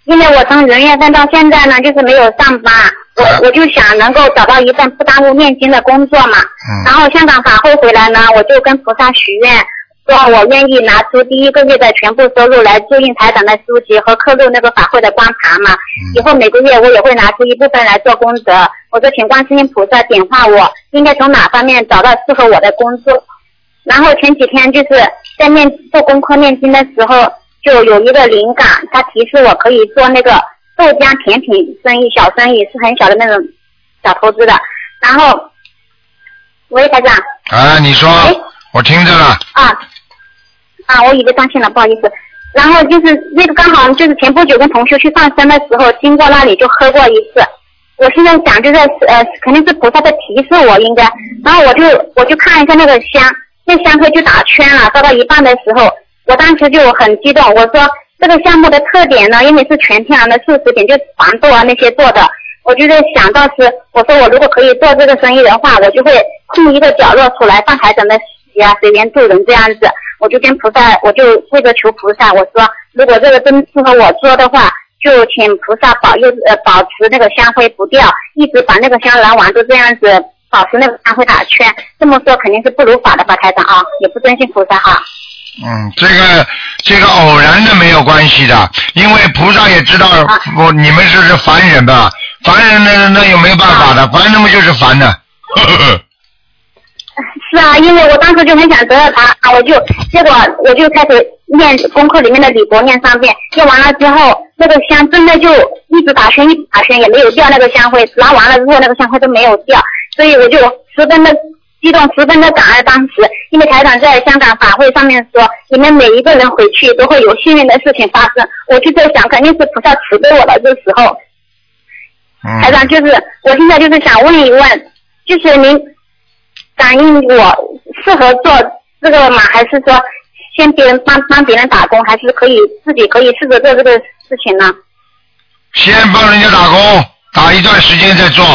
因为我从元月份到现在呢，就是没有上班，我就想能够找到一份不耽误念经的工作嘛。然后香港法会回来呢，我就跟菩萨许愿，说我愿意拿出第1个月的全部收入来注印台长的书籍和刻录那个法会的光盘嘛。以后每个月我也会拿出一部分来做功德。我说请观世音菩萨点化我，应该从哪方面找到适合我的工作。然后前几天就是在做功课念经的时候，就有一个灵感，他提示我可以做那个豆浆甜品生意，小生意，是很小的那种小投资的。然后，喂，台长。 啊，你说，我听着了。 我以为断线了，不好意思。然后就是那个刚好就是前不久跟同学去放生的时候，经过那里就喝过一次。我现在想就是肯定是菩萨在提示我应该，然后我就看一下那个香，那香灰就打圈了，烧到一半的时候，我当时就很激动，我说这个项目的特点呢，因为是全天然的素食品，就黄豆啊那些做的，我就在想到是，我说我如果可以做这个生意的话，我就会空一个角落出来放台长的喜啊，随缘助人这样子。我就跟菩萨，我就跪着求菩萨，我说如果这个真适合我做的话，就请菩萨保持那个香灰不掉，一直把那个香燃完，就这样子保持那个香灰打圈。这么说肯定是不如法的吧，台长啊，也不尊敬菩萨哈。 这个偶然的没有关系的，因为菩萨也知道你们是凡人吧，凡人那有没有办法的，凡人们就是凡的。呵呵是啊，因为我当时就很想得到他，结果我就开始念功课里面的礼佛念3遍，念完了之后，那个香真的就一直打圈也没有掉那个香灰，拿完了之后那个香灰都没有掉，所以我就十分的激动，十分的感恩当时，因为台长在香港法会上面说，你们每一个人回去都会有幸运的事情发生，我就在想，肯定是菩萨慈悲我了这时候。台长就是我现在就是想问一问，就是您感应我适合做这个吗？还是说先别人帮别人打工，还是自己可以试着做这个事情呢？ 先帮人家打工，打一段时间再做，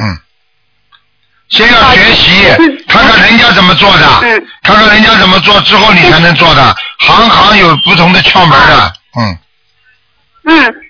先要学习，看看人家怎么做的，看看人家怎么做之后你才能做的，行有不同的窍门的，